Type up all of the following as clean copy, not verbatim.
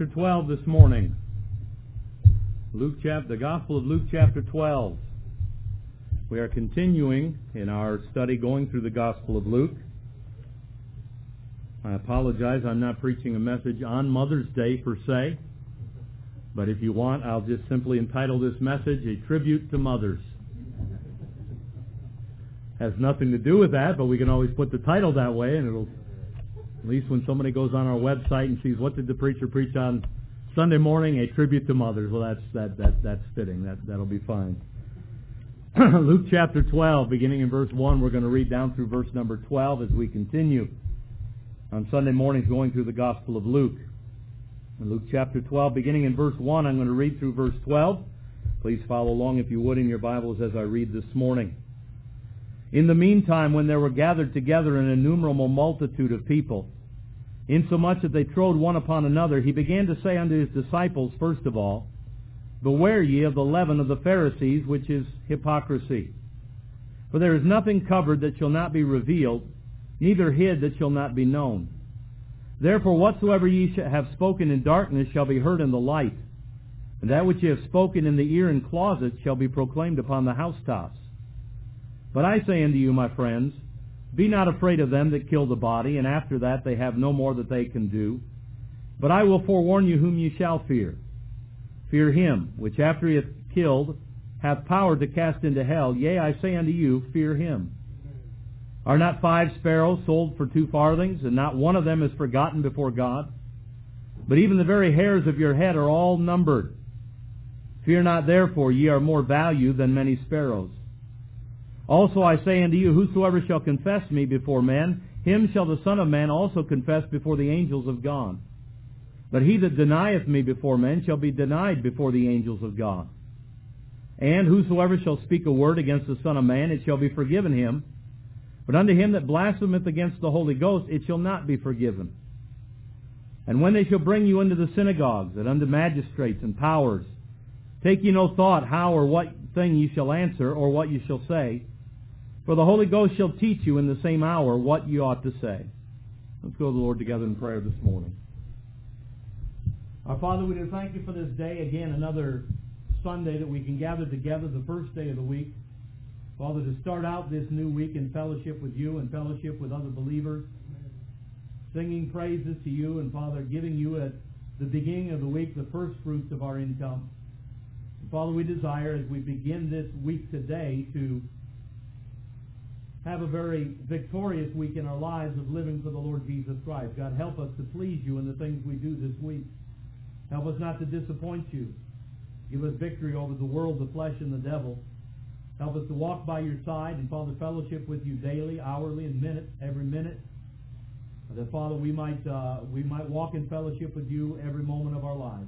chapter 12 this morning. The Gospel of Luke chapter 12. We are continuing in our study going through the Gospel of Luke. I apologize, I'm not preaching a message on Mother's Day per se, but if you want, I'll just simply entitle this message, A Tribute to Mothers. Has nothing to do with that, but we can always put the title that way, and it'll, at least when somebody goes on our website and sees what did the preacher preach on Sunday morning, A Tribute to Mothers. Well, that's fitting. That'll be fine. Luke chapter 12, beginning in verse 1, we're going to read down through verse number 12 as we continue on Sunday mornings going through the Gospel of Luke. In Luke chapter 12, beginning in verse 1, I'm going to read through verse 12. Please follow along if you would in your Bibles as I read this morning. In the meantime, when there were gathered together an innumerable multitude of people, insomuch that they trode one upon another, he began to say unto his disciples, first of all, Beware ye of the leaven of the Pharisees, which is hypocrisy. For there is nothing covered that shall not be revealed, neither hid that shall not be known. Therefore whatsoever ye have spoken in darkness shall be heard in the light, and that which ye have spoken in the ear in closet shall be proclaimed upon the housetops. But I say unto you, my friends, be not afraid of them that kill the body, and after that they have no more that they can do. But I will forewarn you whom ye shall fear. Fear him, which after he hath killed hath power to cast into hell. Yea, I say unto you, fear him. Are not 5 sparrows sold for 2 farthings, and not one of them is forgotten before God? But even the very hairs of your head are all numbered. Fear not therefore, ye are more value than many sparrows. Also I say unto you, whosoever shall confess me before men, him shall the Son of Man also confess before the angels of God. But he that denieth me before men shall be denied before the angels of God. And whosoever shall speak a word against the Son of Man, it shall be forgiven him. But unto him that blasphemeth against the Holy Ghost, it shall not be forgiven. And when they shall bring you into the synagogues, and unto magistrates and powers, take ye no thought how or what thing ye shall answer, or what ye shall say. For the Holy Ghost shall teach you in the same hour what you ought to say. Let's go to the Lord together in prayer this morning. Our Father, we do thank you for this day. Again, another Sunday that we can gather together, the first day of the week. Father, to start out this new week in fellowship with you and fellowship with other believers, singing praises to you, and Father, giving you at the beginning of the week the first fruits of our income. And Father, we desire as we begin this week today to have a very victorious week in our lives of living for the Lord Jesus Christ. God, help us to please you in the things we do this week. Help us not to disappoint you. Give us victory over the world, the flesh, and the devil. Help us to walk by your side and, Father, fellowship with you daily, hourly, and every minute. That, Father, we might walk in fellowship with you every moment of our lives.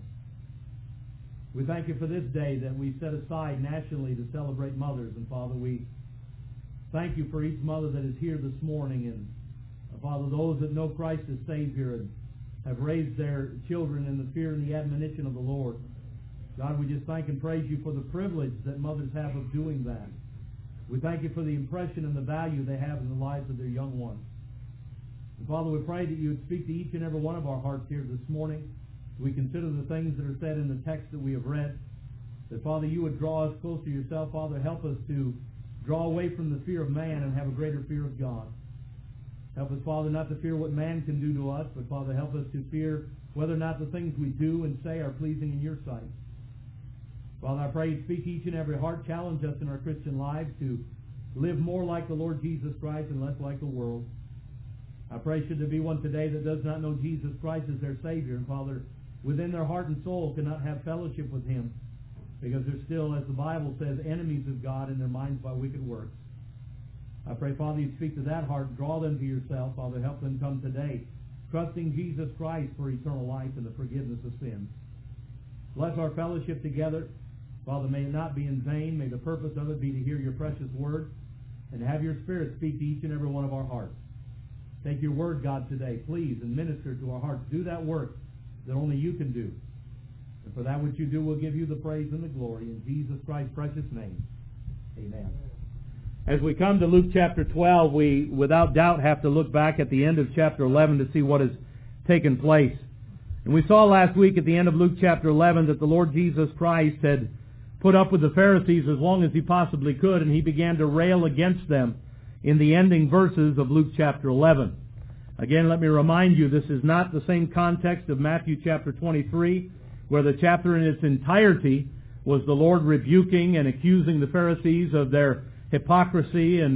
We thank you for this day that we set aside nationally to celebrate mothers. And, Father, we thank you for each mother that is here this morning. And, Father, those that know Christ as Savior and have raised their children in the fear and the admonition of the Lord. God, we just thank and praise you for the privilege that mothers have of doing that. We thank you for the impression and the value they have in the lives of their young ones. And Father, we pray that you would speak to each and every one of our hearts here this morning. We consider the things that are said in the text that we have read. That, Father, you would draw us close to yourself. Father, help us to draw away from the fear of man and have a greater fear of God. Help us, Father, not to fear what man can do to us, but, Father, help us to fear whether or not the things we do and say are pleasing in your sight. Father, I pray you speak to each and every heart, challenge us in our Christian lives to live more like the Lord Jesus Christ and less like the world. I pray should there be one today that does not know Jesus Christ as their Savior, and Father, within their heart and soul cannot have fellowship with him, because they're still, as the Bible says, enemies of God in their minds by wicked works. I pray, Father, you speak to that heart, draw them to yourself. Father, help them come today, trusting Jesus Christ for eternal life and the forgiveness of sins. Bless our fellowship together. Father, may it not be in vain. May the purpose of it be to hear your precious word and have your Spirit speak to each and every one of our hearts. Take your word, God, today, please, and minister to our hearts. Do that work that only you can do. And for that which you do, we'll give you the praise and the glory. In Jesus Christ's precious name, amen. As we come to Luke chapter 12, we without doubt have to look back at the end of chapter 11 to see what has taken place. And we saw last week at the end of Luke chapter 11 that the Lord Jesus Christ had put up with the Pharisees as long as He possibly could, and He began to rail against them in the ending verses of Luke chapter 11. Again, let me remind you, this is not the same context of Matthew chapter 23, where the chapter in its entirety was the Lord rebuking and accusing the Pharisees of their hypocrisy and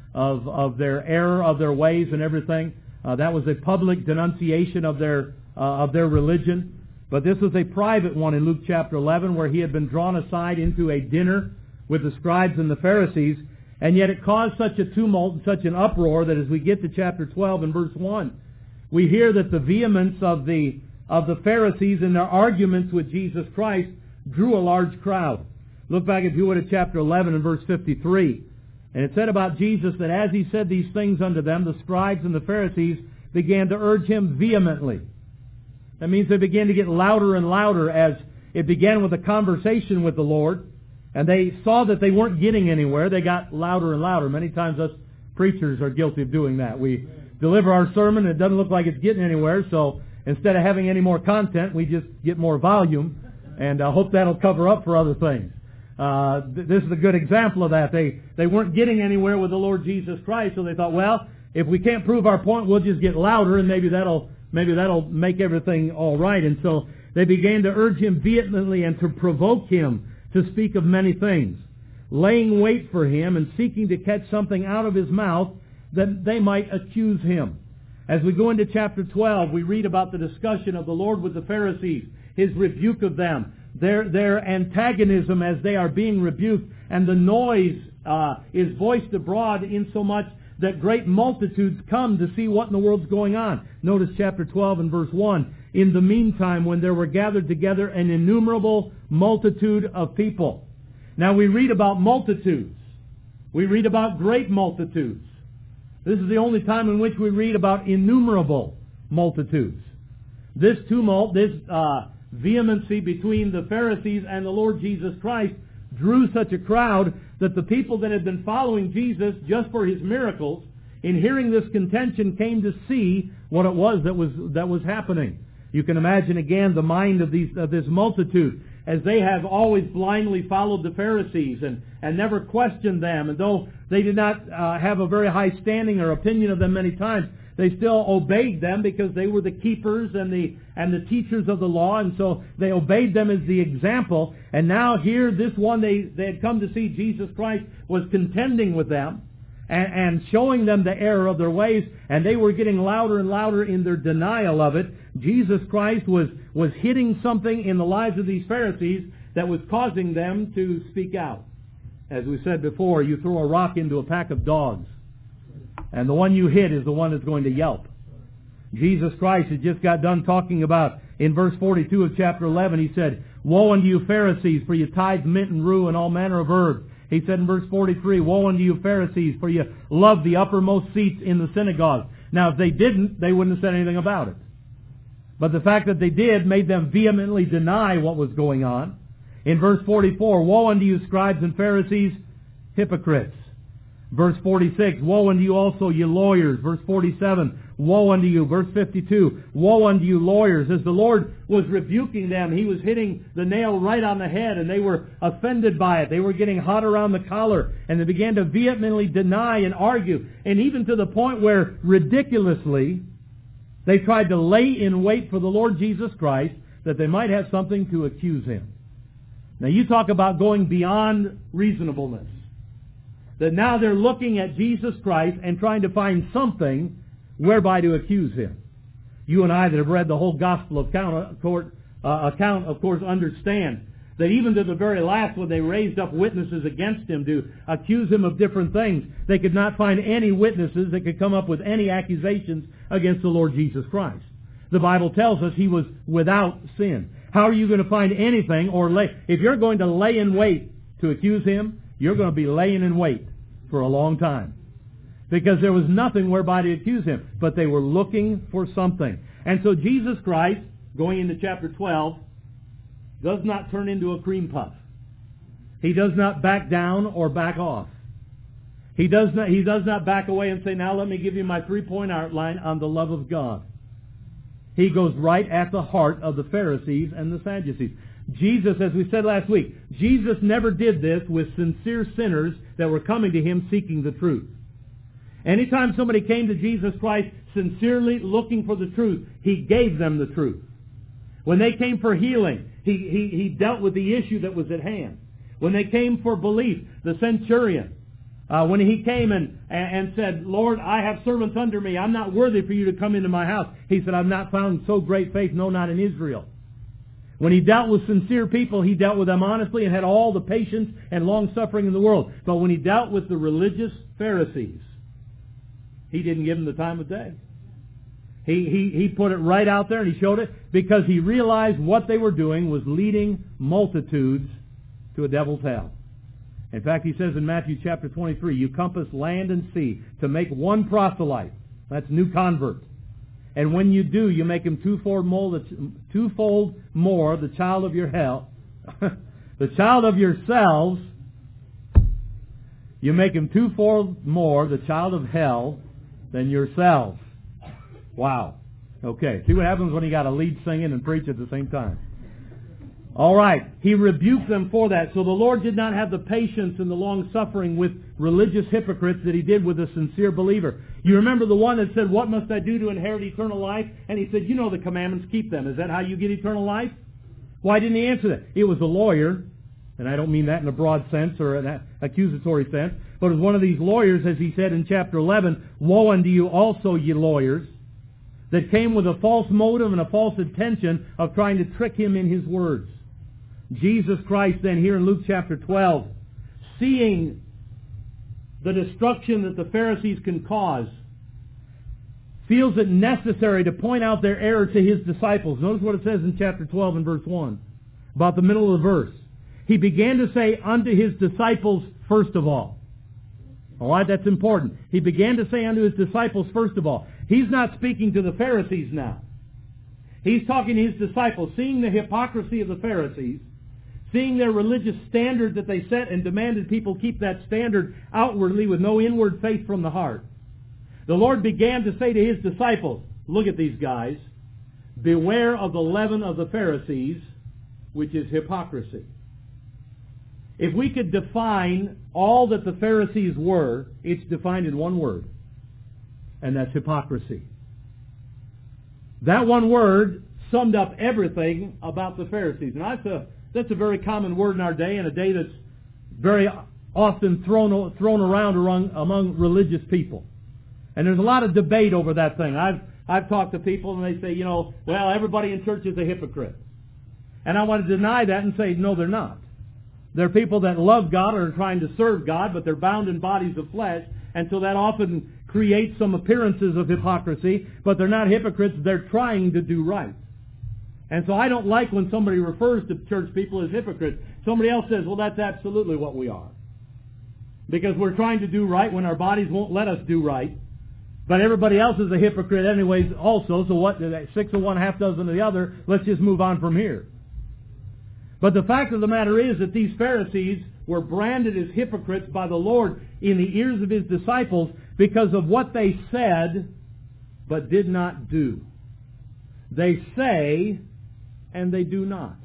of their error of their ways and everything. That was a public denunciation of their religion. But this was a private one in Luke chapter 11, where He had been drawn aside into a dinner with the scribes and the Pharisees, and yet it caused such a tumult and such an uproar that as we get to chapter 12 and verse 1, we hear that the vehemence of the Pharisees in their arguments with Jesus Christ drew a large crowd. Look back, if you would, at chapter 11 and verse 53. And it said about Jesus that as He said these things unto them, the scribes and the Pharisees began to urge Him vehemently. That means they began to get louder and louder as it began with a conversation with the Lord. And they saw that they weren't getting anywhere. They got louder and louder. Many times us preachers are guilty of doing that. We deliver our sermon and it doesn't look like it's getting anywhere. So instead of having any more content, we just get more volume. And I hope that'll cover up for other things. This is a good example of that. They weren't getting anywhere with the Lord Jesus Christ. So they thought, well, if we can't prove our point, we'll just get louder and maybe that'll make everything all right. And so they began to urge Him vehemently and to provoke Him to speak of many things, laying wait for Him and seeking to catch something out of His mouth that they might accuse Him. As we go into chapter 12, we read about the discussion of the Lord with the Pharisees, His rebuke of them, their antagonism as they are being rebuked, and the noise is voiced abroad insomuch that great multitudes come to see what in the world's going on. Notice chapter 12 and verse 1. In the meantime, when there were gathered together an innumerable multitude of people. Now we read about multitudes. We read about great multitudes. This is the only time in which we read about innumerable multitudes. This tumult, this vehemency between the Pharisees and the Lord Jesus Christ drew such a crowd that the people that had been following Jesus just for His miracles, in hearing this contention, came to see what it was that was happening. You can imagine again the mind of this multitude, as they have always blindly followed the Pharisees and never questioned them. And though they did not have a very high standing or opinion of them many times, they still obeyed them because they were the keepers and the teachers of the law, and so they obeyed them as the example. And now here, this one they had come to see Jesus Christ was contending with them and showing them the error of their ways, and they were getting louder and louder in their denial of it. Jesus Christ was hitting something in the lives of these Pharisees that was causing them to speak out. As we said before, you throw a rock into a pack of dogs, and the one you hit is the one that's going to yelp. Jesus Christ had just got done talking about, in verse 42 of chapter 11, He said, "Woe unto you Pharisees, for you tithe mint and rue and all manner of herbs." He said in verse 43, "Woe unto you Pharisees, for you love the uppermost seats in the synagogue." Now if they didn't, they wouldn't have said anything about it. But the fact that they did made them vehemently deny what was going on. In verse 44, "Woe unto you scribes and Pharisees, hypocrites." Verse 46, "Woe unto you also, ye lawyers." Verse 47, "Woe unto you." Verse 52, "Woe unto you lawyers." As the Lord was rebuking them, He was hitting the nail right on the head, and they were offended by it. They were getting hot around the collar, and they began to vehemently deny and argue, and even to the point where, ridiculously, they tried to lay in wait for the Lord Jesus Christ that they might have something to accuse Him. Now you talk about going beyond reasonableness. That now they're looking at Jesus Christ and trying to find something whereby to accuse Him. You and I that have read the whole Gospel account, of course, understand that even to the very last, when they raised up witnesses against Him to accuse Him of different things, they could not find any witnesses that could come up with any accusations against the Lord Jesus Christ. The Bible tells us He was without sin. How are you going to find anything if you're going to lay in wait to accuse Him, you're going to be laying in wait for a long time. Because there was nothing whereby to accuse Him. But they were looking for something. And so Jesus Christ, going into chapter 12, does not turn into a cream puff. He does not back down or back off. He does not back away and say, "Now let me give you my 3-point outline on the love of God." He goes right at the heart of the Pharisees and the Sadducees. Jesus, as we said last week, Jesus never did this with sincere sinners that were coming to Him seeking the truth. Anytime somebody came to Jesus Christ sincerely looking for the truth, He gave them the truth. When they came for healing, He dealt with the issue that was at hand. When they came for belief, the centurion, when he came and said, Lord, I have servants under me. I'm not worthy for you to come into my house. He said, I've not found so great faith, no, not in Israel. When He dealt with sincere people, He dealt with them honestly and had all the patience and long-suffering in the world. But when He dealt with the religious Pharisees, He didn't give them the time of day. He put it right out there and He showed it because He realized what they were doing was leading multitudes to a devil's hell. In fact, He says in Matthew chapter 23, you compass land and sea to make one proselyte. That's new convert. And when you do, you make him twofold more the child of your hell, the child of yourselves. You make him twofold more the child of hell than yourselves. Wow. Okay. See what happens when you got to lead singing and preach at the same time. All right. He rebuked them for that. So the Lord did not have the patience and the long suffering with religious hypocrites that He did with a sincere believer. You remember the one that said, what must I do to inherit eternal life? And He said, you know the commandments, keep them. Is that how you get eternal life? Why didn't He answer that? It was a lawyer, and I don't mean that in a broad sense or an accusatory sense, but it was one of these lawyers, as he said in chapter 11, woe unto you also, ye lawyers, that came with a false motive and a false intention of trying to trick Him in His words. Jesus Christ then here in Luke chapter 12, seeing the destruction that the Pharisees can cause, feels it necessary to point out their error to His disciples. Notice what it says in chapter 12 and verse 1, about the middle of the verse. He began to say unto His disciples first of all. All right, that's important. He began to say unto His disciples first of all. He's not speaking to the Pharisees now. He's talking to His disciples, seeing the hypocrisy of the Pharisees, seeing their religious standard that they set and demanded people keep that standard outwardly with no inward faith from the heart. The Lord began to say to His disciples, look at these guys, beware of the leaven of the Pharisees, which is hypocrisy. If we could define all that the Pharisees were, it's defined in one word, and that's hypocrisy. That one word summed up everything about the Pharisees. And that's a very common word in our day, and a day that's very often thrown around among religious people. And there's a lot of debate over that thing. I've talked to people and they say, well, everybody in church is a hypocrite. And I want to deny that and say, no, they're not. They're people that love God or are trying to serve God, but they're bound in bodies of flesh, and so that often creates some appearances of hypocrisy, but they're not hypocrites, they're trying to do right. And so I don't like when somebody refers to church people as hypocrites. Somebody else says, well, that's absolutely what we are. Because we're trying to do right when our bodies won't let us do right. But everybody else is a hypocrite anyways also, so what, 6 of one, half dozen of the other, let's just move on from here. But the fact of the matter is that these Pharisees were branded as hypocrites by the Lord in the ears of His disciples because of what they said but did not do. They say and they do not.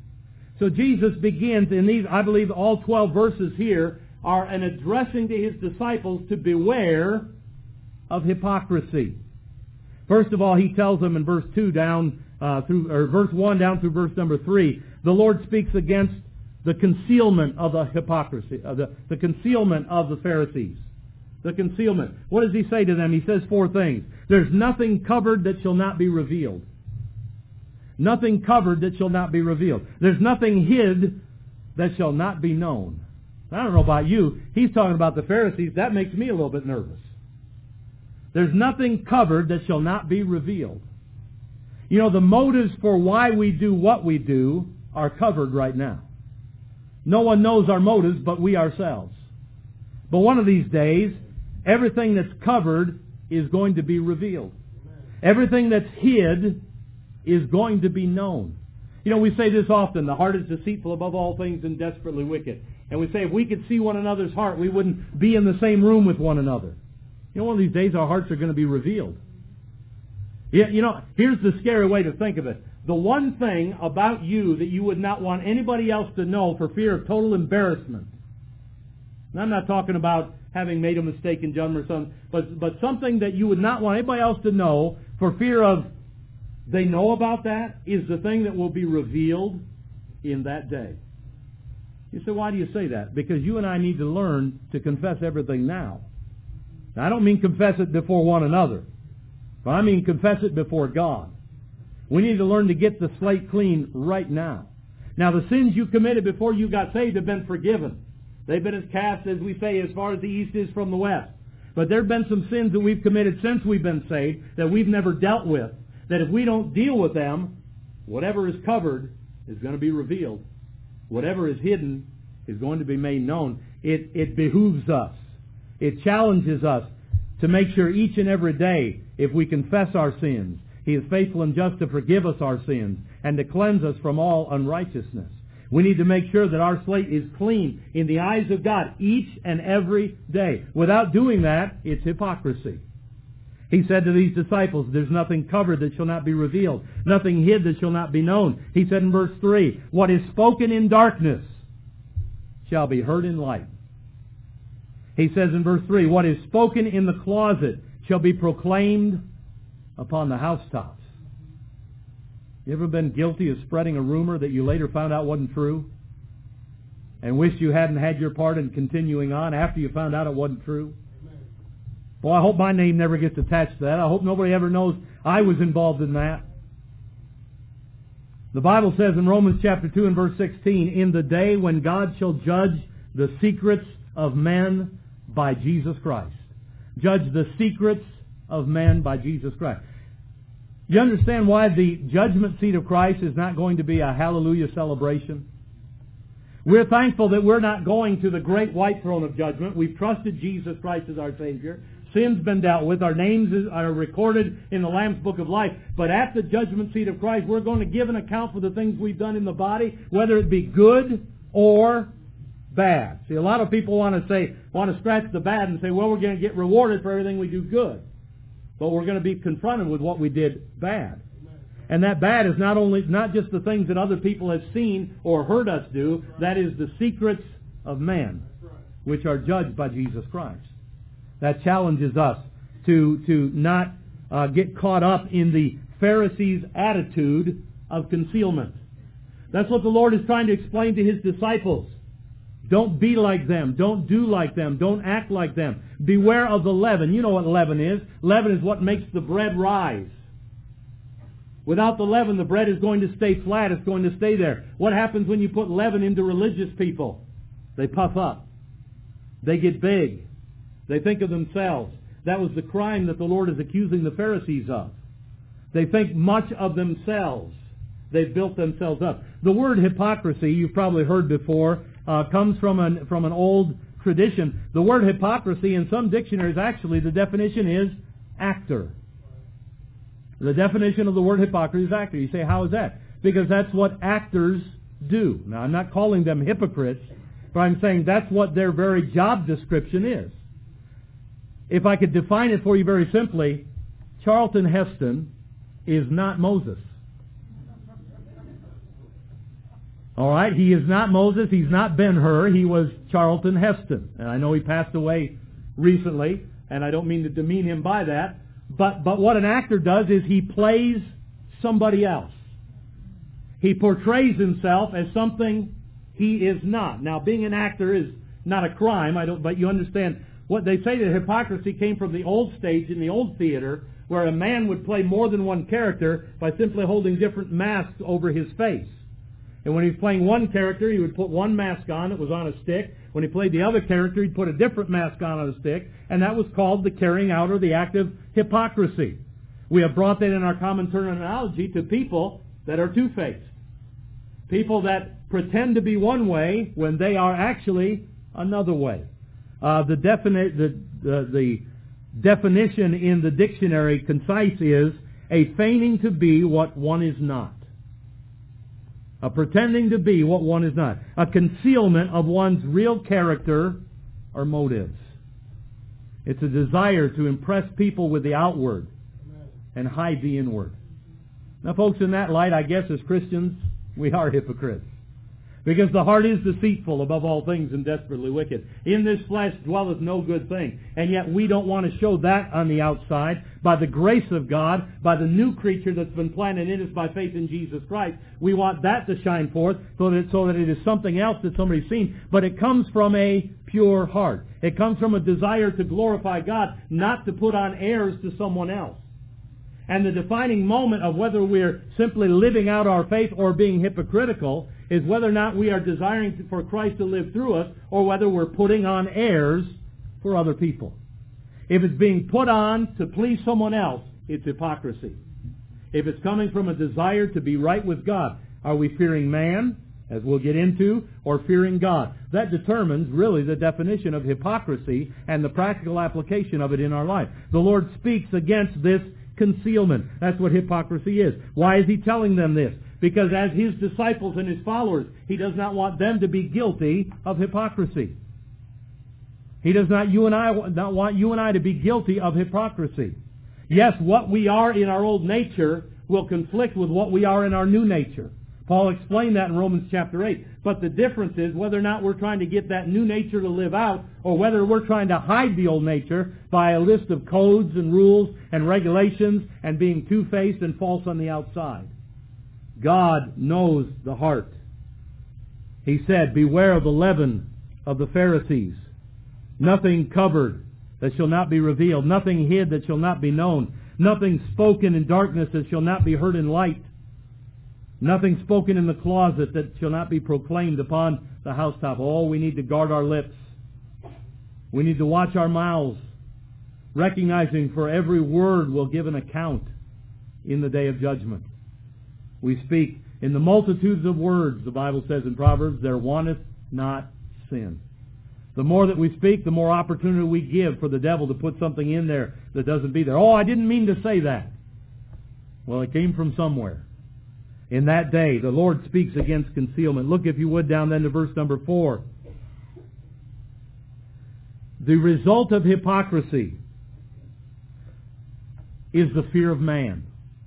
So Jesus begins in these, I believe all 12 verses here are an addressing to His disciples to beware of hypocrisy. First of all, He tells them in verse 2 down verse 1 down through verse number 3, the Lord speaks against the concealment of the hypocrisy, the concealment of the Pharisees. The concealment. What does He say to them? He says 4 things. There's nothing covered that shall not be revealed. Nothing covered that shall not be revealed. There's nothing hid that shall not be known. I don't know about you. He's talking about the Pharisees. That makes me a little bit nervous. There's nothing covered that shall not be revealed. The motives for why we do what we do are covered right now. No one knows our motives but we ourselves. But one of these days, everything that's covered is going to be revealed. Everything that's hid is going to be known. We say this often, the heart is deceitful above all things and desperately wicked. And we say if we could see one another's heart, we wouldn't be in the same room with one another. One of these days our hearts are going to be revealed. Yeah, here's the scary way to think of it. The one thing about you that you would not want anybody else to know for fear of total embarrassment. And I'm not talking about having made a mistake in judgment or something, but something that you would not want anybody else to know for fear of they know about that is the thing that will be revealed in that day. You say, why do you say that? Because you and I need to learn to confess everything now. Now, I don't mean confess it before one another, but I mean confess it before God. We need to learn to get the slate clean right now. Now, the sins you committed before you got saved have been forgiven. They've been as cast, as we say, as far as the east is from the west. But there have been some sins that we've committed since we've been saved that we've never dealt with, that if we don't deal with them, whatever is covered is going to be revealed. Whatever is hidden is going to be made known. It behooves us. It challenges us to make sure each and every day, if we confess our sins, He is faithful and just to forgive us our sins and to cleanse us from all unrighteousness. We need to make sure that our slate is clean in the eyes of God each and every day. Without doing that, it's hypocrisy. He said to these disciples, there's nothing covered that shall not be revealed, nothing hid that shall not be known. He said in verse 3, what is spoken in darkness shall be heard in light. He says in verse 3, what is spoken in the closet shall be proclaimed upon the housetops. You ever been guilty of spreading a rumor that you later found out wasn't true? And wished you hadn't had your part in continuing on after you found out it wasn't true? Well, I hope my name never gets attached to that. I hope nobody ever knows I was involved in that. The Bible says in Romans chapter 2 and verse 16, in the day when God shall judge the secrets of men by Jesus Christ. Judge the secrets of men by Jesus Christ. You understand why the judgment seat of Christ is not going to be a hallelujah celebration? We're thankful that we're not going to the great white throne of judgment. We've trusted Jesus Christ as our Savior. Sin's been dealt with. Our names are recorded in the Lamb's Book of Life. But at the judgment seat of Christ, we're going to give an account for the things we've done in the body, whether it be good or bad. See, a lot of people want to scratch the bad and say, well, we're going to get rewarded for everything we do good. But we're going to be confronted with what we did bad. And that bad is not just the things that other people have seen or heard us do. That is the secrets of men, which are judged by Jesus Christ. That challenges us to not get caught up in the Pharisees' attitude of concealment. That's what the Lord is trying to explain to His disciples. Don't be like them. Don't do like them. Don't act like them. Beware of the leaven. You know what leaven is. Leaven is what makes the bread rise. Without the leaven, the bread is going to stay flat. It's going to stay there. What happens when you put leaven into religious people? They puff up. They get big. They think of themselves. That was the crime that the Lord is accusing the Pharisees of. They think much of themselves. They've built themselves up. The word hypocrisy, you've probably heard before, comes from an old tradition. The word hypocrisy in some dictionaries, actually, the definition is actor. The definition of the word hypocrisy is actor. You say, how is that? Because that's what actors do. Now, I'm not calling them hypocrites, but I'm saying that's what their very job description is. If I could define it for you very simply, Charlton Heston is not Moses. All right, he is not Moses. He's not Ben-Hur. He was Charlton Heston. And I know he passed away recently, and I don't mean to demean him by that. But what an actor does is he plays somebody else. He portrays himself as something he is not. Now, being an actor is not a crime. But you understand what they say that hypocrisy came from the old stage in the old theater, where a man would play more than one character by simply holding different masks over his face. And when he was playing one character, he would put one mask on that was on a stick. When he played the other character, he'd put a different mask on a stick. And that was called the carrying out or the act of hypocrisy. We have brought that in our common terminology to people that are two-faced. People that pretend to be one way when they are actually another way. The definition in the dictionary, concise, is a feigning to be what one is not. A pretending to be what one is not. A concealment of one's real character or motives. It's a desire to impress people with the outward and hide the inward. Now, folks, in that light, I guess as Christians, we are hypocrites. Because the heart is deceitful above all things and desperately wicked. In this flesh dwelleth no good thing. And yet we don't want to show that on the outside. By the grace of God, by the new creature that's been planted in us by faith in Jesus Christ, we want that to shine forth so that it is something else that somebody's seen. But it comes from a pure heart. It comes from a desire to glorify God, not to put on airs to someone else. And the defining moment of whether we're simply living out our faith or being hypocritical is whether or not we are desiring for Christ to live through us or whether we're putting on airs for other people. If it's being put on to please someone else, it's hypocrisy. If it's coming from a desire to be right with God, are we fearing man, as we'll get into, or fearing God? That determines really the definition of hypocrisy and the practical application of it in our life. The Lord speaks against this concealment. That's what hypocrisy is. Why is He telling them this? Because as His disciples and His followers, He does not want them to be guilty of hypocrisy. He does not want you and I to be guilty of hypocrisy. Yes, what we are in our old nature will conflict with what we are in our new nature. Paul explained that in Romans chapter 8. But the difference is whether or not we're trying to get that new nature to live out or whether we're trying to hide the old nature by a list of codes and rules and regulations and being two-faced and false on the outside. God knows the heart. He said, "Beware of the leaven of the Pharisees. Nothing covered that shall not be revealed. Nothing hid that shall not be known. Nothing spoken in darkness that shall not be heard in light. Nothing spoken in the closet that shall not be proclaimed upon the housetop." Oh, we need to guard our lips. We need to watch our mouths, recognizing for every word we'll give an account in the day of judgment. We speak in the multitudes of words, the Bible says in Proverbs, there wanteth not sin. The more that we speak, the more opportunity we give for the devil to put something in there that doesn't be there. Oh, I didn't mean to say that. Well, it came from somewhere. In that day, the Lord speaks against concealment. Look, if you would, down then to verse number 4. The result of hypocrisy is the fear of man.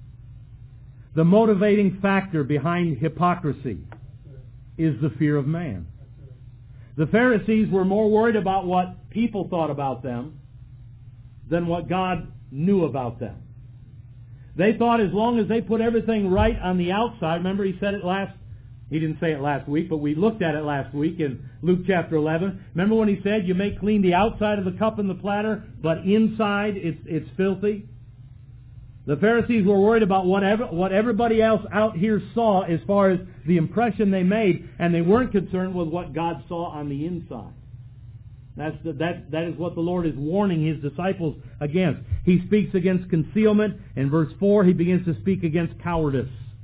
The motivating factor behind hypocrisy is the fear of man. The Pharisees were more worried about what people thought about them than what God knew about them. They thought as long as they put everything right on the outside, remember he didn't say it last week, but we looked at it last week in Luke chapter 11. Remember when he said, you may clean the outside of the cup and the platter, but inside it's filthy? The Pharisees were worried about what everybody else out here saw as far as the impression they made, and they weren't concerned with what God saw on the inside. That is what the Lord is warning His disciples against. He speaks against concealment. In verse 4, He begins to speak against cowardice.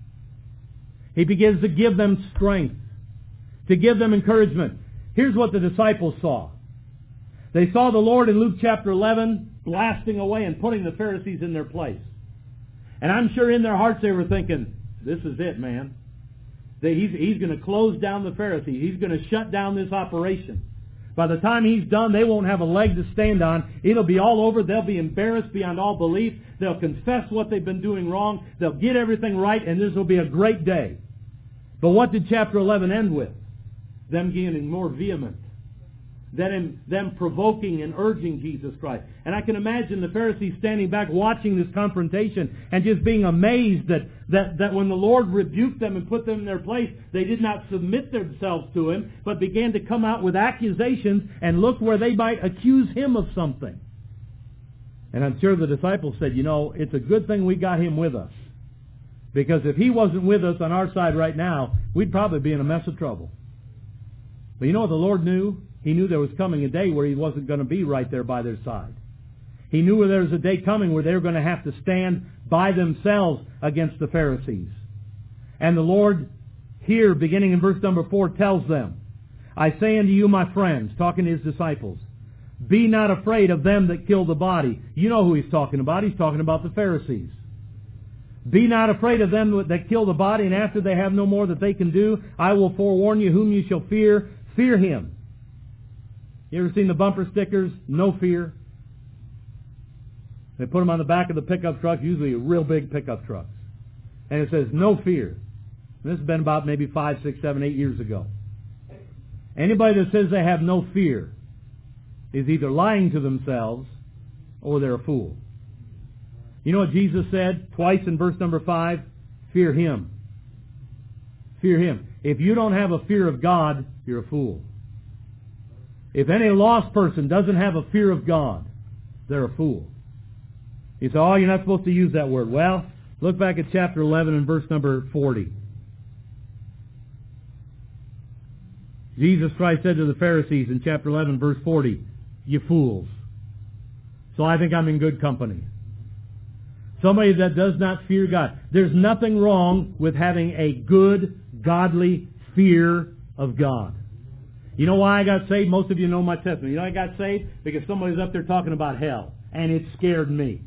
He begins to give them strength, to give them encouragement. Here's what the disciples saw. They saw the Lord in Luke chapter 11 blasting away and putting the Pharisees in their place. And I'm sure in their hearts they were thinking, this is it, man. He's going to close down the Pharisees. He's going to shut down this operation. By the time He's done, they won't have a leg to stand on. It'll be all over. They'll be embarrassed beyond all belief. They'll confess what they've been doing wrong. They'll get everything right, and this will be a great day. But what did chapter 11 end with? Them getting more vehement. Them provoking and urging Jesus Christ. And I can imagine the Pharisees standing back watching this confrontation and just being amazed that when the Lord rebuked them and put them in their place, they did not submit themselves to Him, but began to come out with accusations and look where they might accuse Him of something. And I'm sure the disciples said, it's a good thing we got Him with us. Because if He wasn't with us on our side right now, we'd probably be in a mess of trouble. But you know what the Lord knew? He knew there was coming a day where He wasn't going to be right there by their side. He knew there was a day coming where they were going to have to stand by themselves against the Pharisees. And the Lord here, beginning in verse number 4, tells them, I say unto you, my friends, talking to His disciples, be not afraid of them that kill the body. You know who He's talking about. He's talking about the Pharisees. Be not afraid of them that kill the body, and after they have no more that they can do, I will forewarn you whom you shall fear. Fear Him. You ever seen the bumper stickers? No fear. They put them on the back of the pickup truck, usually real big pickup trucks. And it says, no fear. And this has been about maybe 5, 6, 7, 8 years ago. Anybody that says they have no fear is either lying to themselves or they're a fool. You know what Jesus said twice in verse number 5? Fear Him. Fear Him. If you don't have a fear of God, you're a fool. If any lost person doesn't have a fear of God, they're a fool. You say, oh, you're not supposed to use that word. Well, look back at chapter 11 and verse number 40. Jesus Christ said to the Pharisees in chapter 11, verse 40, you fools. So I think I'm in good company. Somebody that does not fear God. There's nothing wrong with having a good, godly fear of God. You know why I got saved? Most of you know my testimony. You know I got saved? Because somebody's up there talking about hell. And it scared me.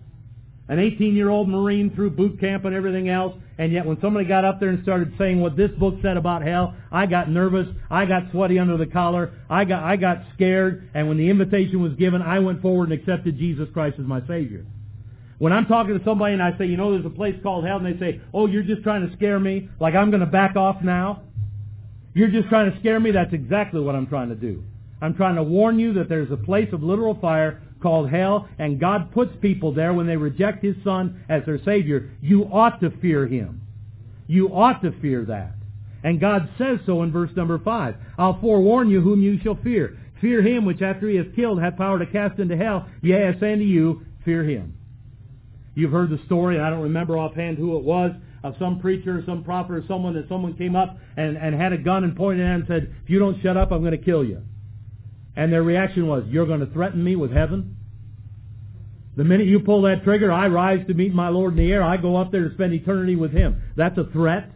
An 18-year-old Marine through boot camp and everything else, and yet when somebody got up there and started saying what this book said about hell, I got nervous, I got sweaty under the collar, I got scared, and when the invitation was given, I went forward and accepted Jesus Christ as my Savior. When I'm talking to somebody and I say, you know, there's a place called hell, and they say, oh, you're just trying to scare me, like I'm going to back off now? You're just trying to scare me? That's exactly what I'm trying to do. I'm trying to warn you that there's a place of literal fire called hell, and God puts people there when they reject His Son as their Savior. You ought to fear Him. You ought to fear that. And God says so in verse number 5. I'll forewarn you whom you shall fear. Fear Him which after He has killed hath power to cast into hell. Yea, I say unto you, fear Him. You've heard the story, and I don't remember offhand who it was, of some preacher or some prophet or someone came up and had a gun and pointed at him and said, if you don't shut up, I'm going to kill you. And their reaction was, you're going to threaten me with heaven? The minute you pull that trigger, I rise to meet my Lord in the air. I go up there to spend eternity with Him. That's a threat.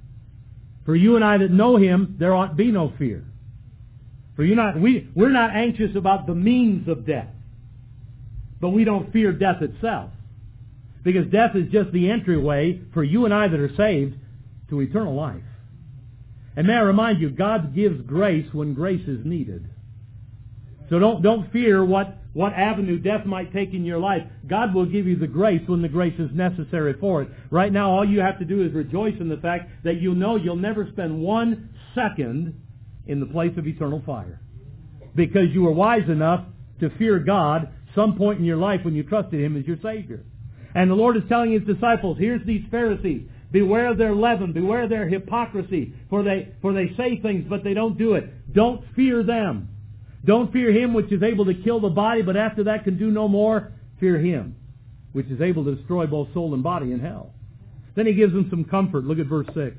For you and I that know Him, there ought be no fear. For we're not anxious about the means of death. But we don't fear death itself. Because death is just the entryway for you and I that are saved to eternal life. And may I remind you, God gives grace when grace is needed. So don't fear what avenue death might take in your life. God will give you the grace when the grace is necessary for it. Right now, all you have to do is rejoice in the fact that you know you'll never spend 1 second in the place of eternal fire. Because you were wise enough to fear God some point in your life when you trusted Him as your Savior. And the Lord is telling His disciples, here's these Pharisees, beware of their leaven, beware of their hypocrisy, for they say things but they don't do it. Don't fear them. Don't fear Him which is able to kill the body, but after that can do no more. Fear Him which is able to destroy both soul and body in hell. Then He gives them some comfort. Look at verse 6.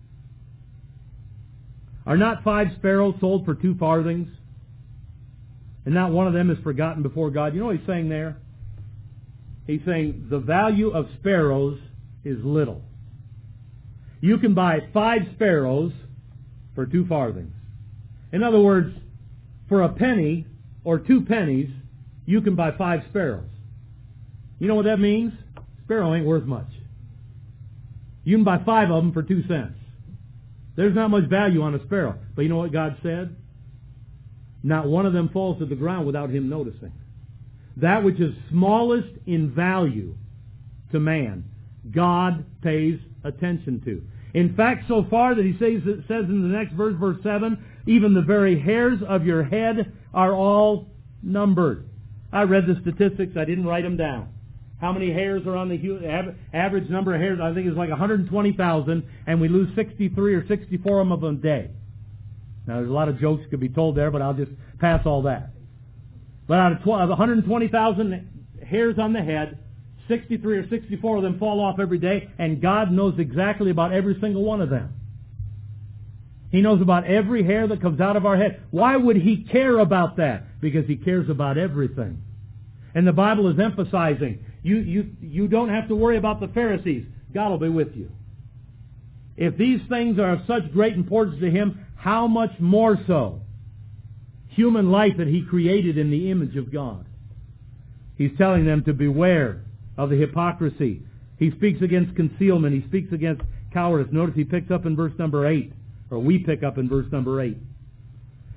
Are not 5 sparrows sold for 2 farthings? And not one of them is forgotten before God. You know what He's saying there? He's saying the value of sparrows is little. You can buy 5 sparrows for 2 farthings. In other words, for a penny or 2 pennies, you can buy 5 sparrows. You know what that means? Sparrow ain't worth much. You can buy 5 of them for 2 cents. There's not much value on a sparrow. But you know what God said? Not one of them falls to the ground without Him noticing. That which is smallest in value to man, God pays attention to. In fact, so far that He says in the next verse, verse 7, even the very hairs of your head are all numbered. I read the statistics. I didn't write them down. How many hairs are on the average number of hairs? I think it's like 120,000, and we lose 63 or 64 of them a day. Now, there's a lot of jokes could be told there, but I'll just pass all that. But out of 120,000 hairs on the head, 63 or 64 of them fall off every day, and God knows exactly about every single one of them. He knows about every hair that comes out of our head. Why would He care about that? Because He cares about everything. And the Bible is emphasizing, you don't have to worry about the Pharisees. God will be with you. If these things are of such great importance to Him, how much more so human life that He created in the image of God. He's telling them to beware of the hypocrisy. He speaks against concealment. He speaks against cowardice. Notice He picks up in verse number 8. Or we pick up in verse number 8.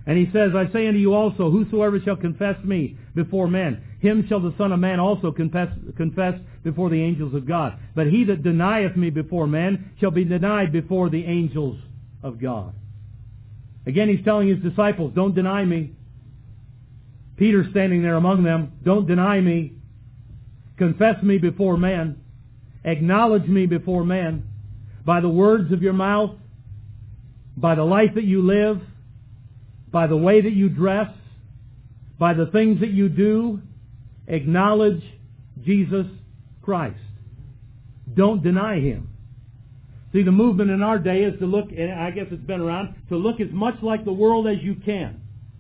And he says, I say unto you also, whosoever shall confess me before men, him shall the Son of Man also confess before the angels of God. But he that denieth me before men shall be denied before the angels of God. Again, he's telling his disciples, don't deny me. Peter's standing there among them. Don't deny me. Confess me before men. Acknowledge me before men. By the words of your mouth, by the life that you live, by the way that you dress, by the things that you do, acknowledge Jesus Christ. Don't deny Him. See, the movement in our day is to look, and I guess it's been around, to look as much like the world as you can.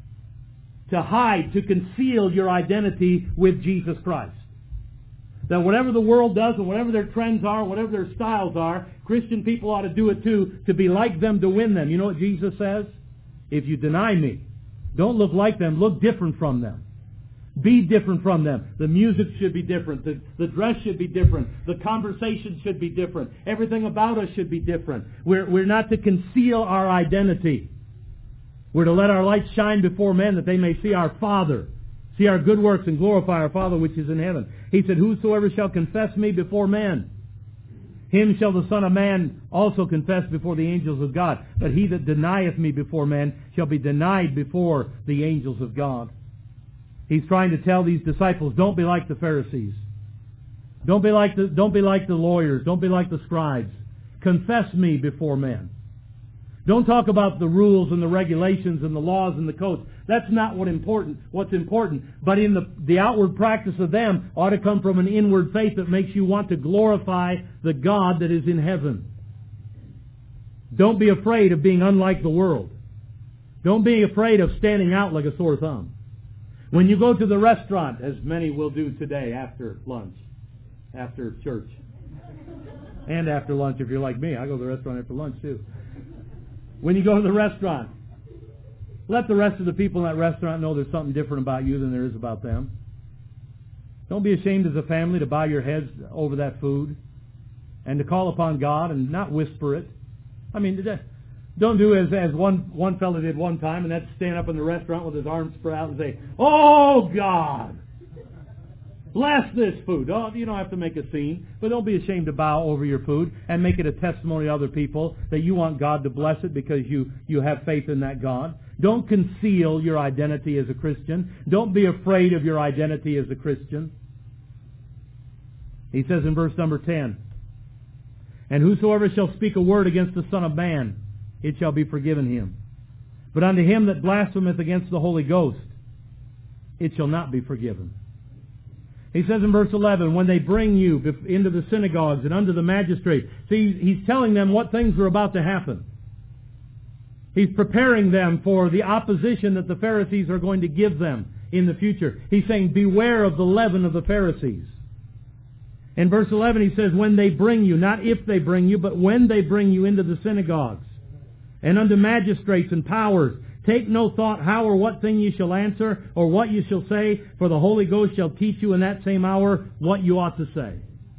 To hide, to conceal your identity with Jesus Christ. That whatever the world does, and whatever their trends are, whatever their styles are, Christian people ought to do it too, to be like them, to win them. You know what Jesus says? If you deny me, don't look like them, look different from them. Be different from them. The music should be different. The dress should be different. The conversation should be different. Everything about us should be different. We're not to conceal our identity. We're to let our light shine before men that they may see our Father, see our good works, and glorify our Father which is in heaven. He said, whosoever shall confess me before men, him shall the Son of Man also confess before the angels of God. But he that denieth me before men shall be denied before the angels of God. He's trying to tell these disciples, don't be like the Pharisees. Don't be like the lawyers. Don't be like the scribes. Confess me before men. Don't talk about the rules and the regulations and the laws and the codes. That's not what's important. But in the outward practice of them ought to come from an inward faith that makes you want to glorify the God that is in heaven. Don't be afraid of being unlike the world. Don't be afraid of standing out like a sore thumb. When you go to the restaurant, as many will do today after lunch, after church, and after lunch if you're like me. I go to the restaurant after lunch too. When you go to the restaurant, let the rest of the people in that restaurant know there's something different about you than there is about them. Don't be ashamed as a family to bow your heads over that food and to call upon God and not whisper it. I mean, don't do as one fellow did one time, and that's stand up in the restaurant with his arms spread out and say, "Oh God, bless this food." Oh, you don't have to make a scene, but don't be ashamed to bow over your food and make it a testimony to other people that you want God to bless it because you have faith in that God. Don't conceal your identity as a Christian. Don't be afraid of your identity as a Christian. He says in verse number 10, "And whosoever shall speak a word against the Son of Man, it shall be forgiven him. But unto him that blasphemeth against the Holy Ghost, it shall not be forgiven." He says in verse 11, when they bring you into the synagogues and unto the magistrate. See, he's telling them what things are about to happen. He's preparing them for the opposition that the Pharisees are going to give them in the future. He's saying, beware of the leaven of the Pharisees. In verse 11 he says, when they bring you, not if they bring you, but when they bring you into the synagogues and unto magistrates and powers, take no thought how or what thing you shall answer, or what you shall say, for the Holy Ghost shall teach you in that same hour what you ought to say.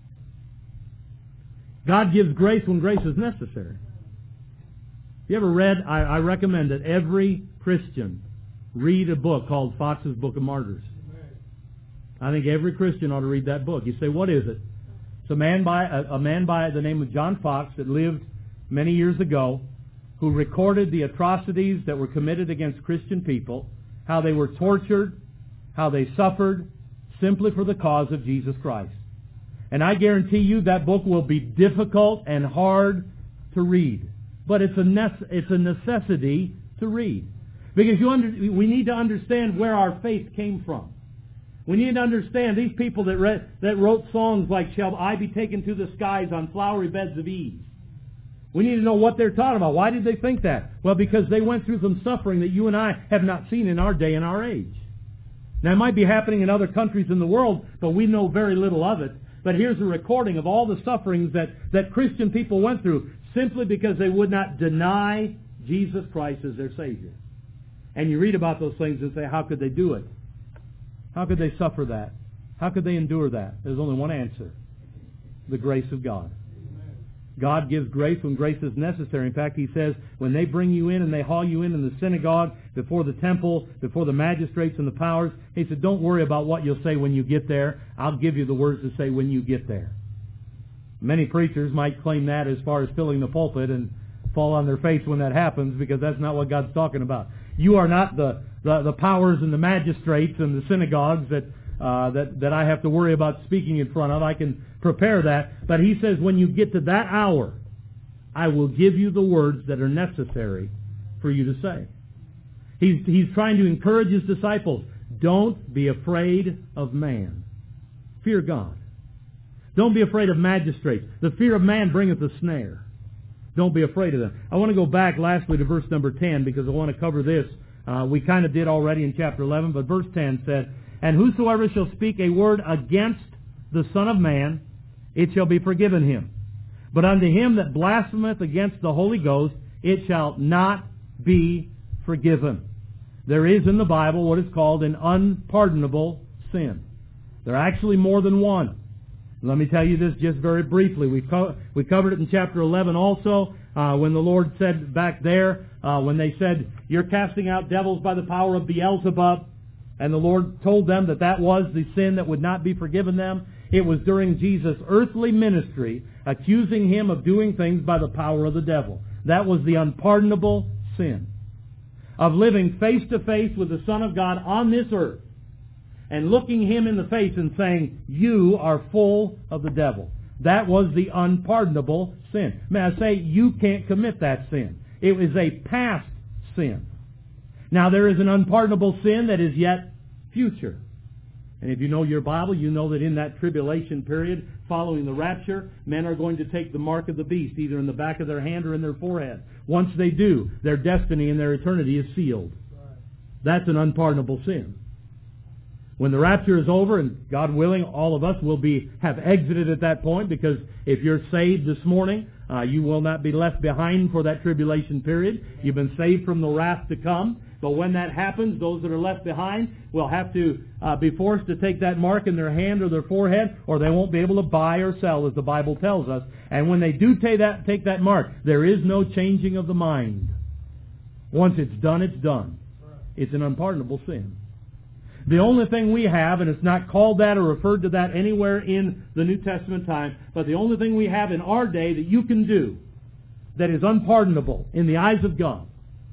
God gives grace when grace is necessary. You ever read, I recommend that every Christian read a book called Fox's Book of Martyrs. I think every Christian ought to read that book. You say, what is it? It's a man by the name of John Fox that lived many years ago, who recorded the atrocities that were committed against Christian people, how they were tortured, how they suffered, simply for the cause of Jesus Christ. And I guarantee you that book will be difficult and hard to read. But it's a necessity to read. Because we need to understand where our faith came from. We need to understand these people that wrote songs like, "Shall I be taken to the skies on flowery beds of ease?" We need to know what they're talking about. Why did they think that? Well, because they went through some suffering that you and I have not seen in our day and our age. Now, it might be happening in other countries in the world, but we know very little of it. But here's a recording of all the sufferings that Christian people went through simply because they would not deny Jesus Christ as their Savior. And you read about those things and say, how could they do it? How could they suffer that? How could they endure that? There's only one answer: the grace of God. God gives grace when grace is necessary. In fact, He says, when they bring you in and they haul you in the synagogue, before the temple, before the magistrates and the powers, He said, don't worry about what you'll say when you get there. I'll give you the words to say when you get there. Many preachers might claim that as far as filling the pulpit and fall on their face when that happens, because that's not what God's talking about. You are not the powers and the magistrates and the synagogues that I have to worry about speaking in front of. I can prepare that. But He says, when you get to that hour, I will give you the words that are necessary for you to say. He's trying to encourage His disciples. Don't be afraid of man. Fear God. Don't be afraid of magistrates. The fear of man bringeth a snare. Don't be afraid of them. I want to go back lastly to verse number 10, because I want to cover this. We kind of did already in chapter 11, but verse 10 said, and whosoever shall speak a word against the Son of Man, it shall be forgiven him. But unto him that blasphemeth against the Holy Ghost, it shall not be forgiven. There is in the Bible what is called an unpardonable sin. There are actually more than one. Let me tell you this just very briefly. We covered it in chapter 11 also, when the Lord said back there, when they said, you're casting out devils by the power of Beelzebub, and the Lord told them that was the sin that would not be forgiven them. It was during Jesus' earthly ministry, accusing Him of doing things by the power of the devil. That was the unpardonable sin of living face to face with the Son of God on this earth and looking Him in the face and saying, you are full of the devil. That was the unpardonable sin. May I say, you can't commit that sin. It was a past sin. Now there is an unpardonable sin that is yet future. And if you know your Bible, you know that in that tribulation period following the rapture, men are going to take the mark of the beast, either in the back of their hand or in their forehead. Once they do, their destiny and their eternity is sealed. That's an unpardonable sin. When the rapture is over, and God willing, all of us will have exited at that point, because if you're saved this morning, you will not be left behind for that tribulation period. You've been saved from the wrath to come. But when that happens, those that are left behind will have to be forced to take that mark in their hand or their forehead, or they won't be able to buy or sell, as the Bible tells us. And when they do take that mark, there is no changing of the mind. Once it's done, it's done. It's an unpardonable sin. The only thing we have, and it's not called that or referred to that anywhere in the New Testament time, but the only thing we have in our day that you can do that is unpardonable in the eyes of God.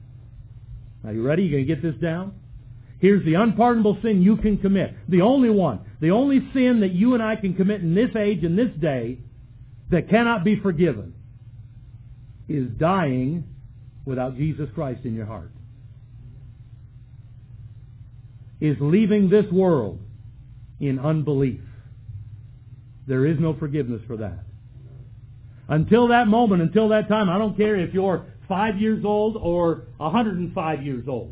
Are you ready? You going to get this down? Here's the unpardonable sin you can commit. The only one. The only sin that you and I can commit in this age and this day that cannot be forgiven is dying without Jesus Christ in your heart. Is leaving this world in unbelief. There is no forgiveness for that. Until that moment, until that time, I don't care if you're 5 years old or 105 years old.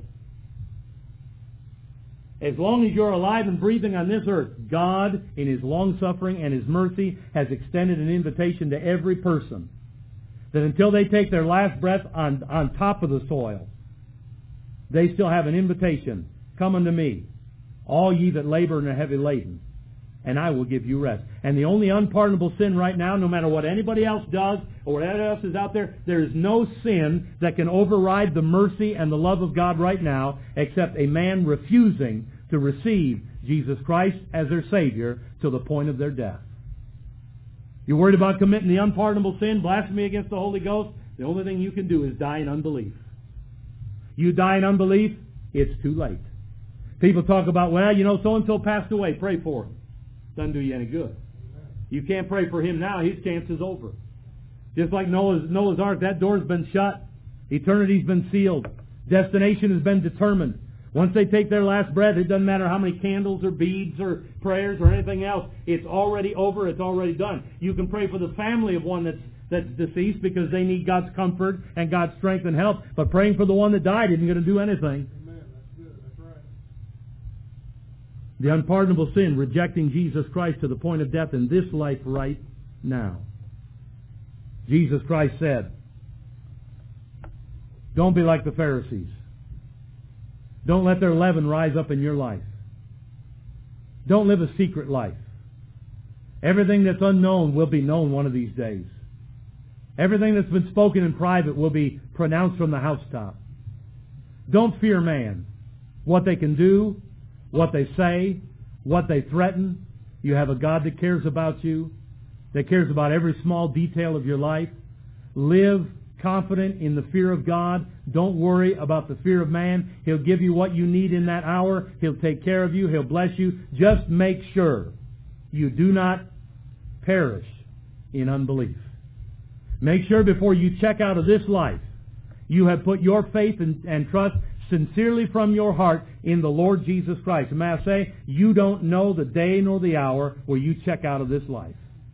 As long as you're alive and breathing on this earth, God, in His long-suffering and His mercy, has extended an invitation to every person that until they take their last breath on top of the soil, they still have an invitation. Come unto me, all ye that labor and are heavy laden, and I will give you rest. And the only unpardonable sin right now, no matter what anybody else does or whatever else is out there, there is no sin that can override the mercy and the love of God right now except a man refusing to receive Jesus Christ as their Savior to the point of their death. You're worried about committing the unpardonable sin, blasphemy against the Holy Ghost? The only thing you can do is die in unbelief. You die in unbelief, it's too late. People talk about, well, so-and-so passed away, pray for him. Doesn't do you any good. You can't pray for him now, his chance is over. Just like Noah's Ark, that door's been shut. Eternity's been sealed. Destination has been determined. Once they take their last breath, it doesn't matter how many candles or beads or prayers or anything else. It's already over, it's already done. You can pray for the family of one that's deceased because they need God's comfort and God's strength and help. But praying for the one that died isn't going to do anything. The unpardonable sin, rejecting Jesus Christ to the point of death in this life right now. Jesus Christ said, don't be like the Pharisees. Don't let their leaven rise up in your life. Don't live a secret life. Everything that's unknown will be known one of these days. Everything that's been spoken in private will be pronounced from the housetop. Don't fear man. What they can do, what they say, what they threaten. You have a God that cares about you, that cares about every small detail of your life. Live confident in the fear of God. Don't worry about the fear of man. He'll give you what you need in that hour. He'll take care of you. He'll bless you. Just make sure you do not perish in unbelief. Make sure before you check out of this life, you have put your faith and trust sincerely from your heart in the Lord Jesus Christ. And may I say, you don't know the day nor the hour where you check out of this life.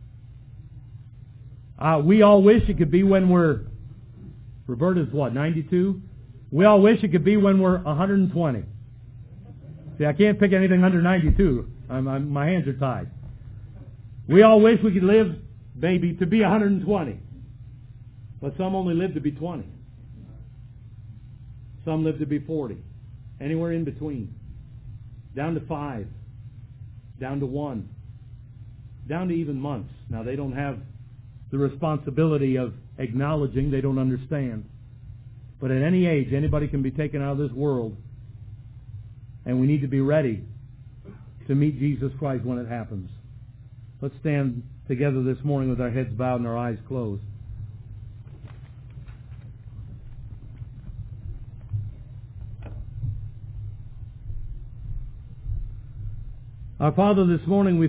We all wish it could be when we're, Roberta's what, 92? We all wish it could be when we're 120. See, I can't pick anything under 92. My hands are tied. We all wish we could live, maybe, to be 120. But some only live to be 20. Some live to be 40. Anywhere in between. Down to 5. Down to 1. Down to even months. Now, they don't have the responsibility of acknowledging. They don't understand. But at any age, anybody can be taken out of this world. And we need to be ready to meet Jesus Christ when it happens. Let's stand together this morning with our heads bowed and our eyes closed. Our Father, this morning we